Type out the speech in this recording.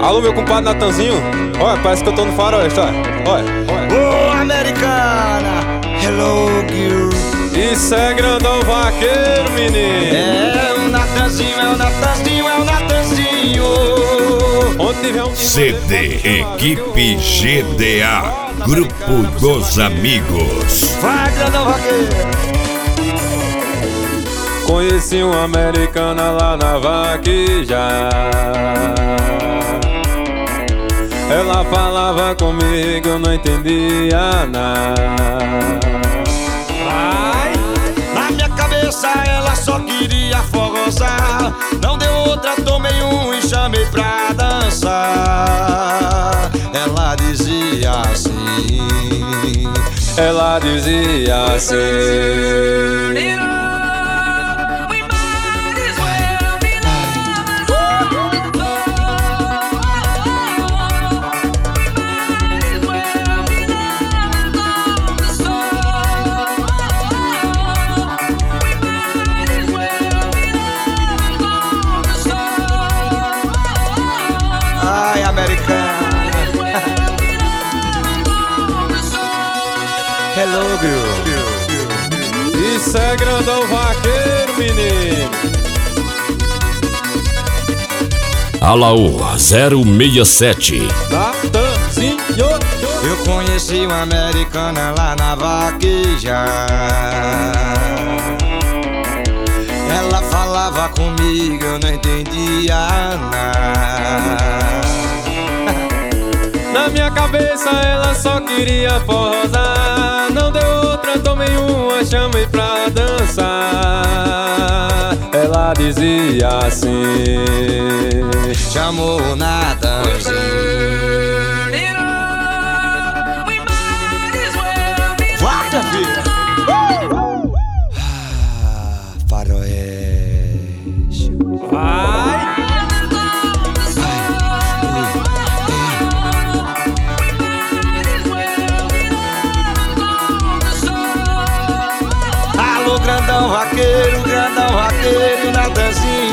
Alô, meu compadre Natanzinho. Olha, parece que eu tô no faroeste, olha. Ô, americana, hello, girl. Isso é grandão vaqueiro, menino. É o Natanzinho, é o Natanzinho, é o Natanzinho. Onde tiver um CD Equipe GDA, Grupo dos Amigos. Vai, grandão vaqueiro. Conheci uma americana lá na vaqueja. Ela falava comigo, eu não entendia nada. Na minha cabeça ela só queria forrosar. Não deu outra, tomei um e chamei pra dançar. Ela dizia assim. Ela dizia assim. Ai, americana. Hello, girl. Isso é grandão vaqueiro, menino. Alaú 067. Natanzinho. Eu conheci uma americana lá na vaqueja. Ela falava comigo, eu não entendia nada. Na minha cabeça ela só queria forrosar. Não deu outra, tomei uma, chamei pra dançar. Ela dizia assim. Chamou o Natanzinho. Vai, minha filha. Faroeste. Vai. Alô, grandão vaqueiro, Natanzinho.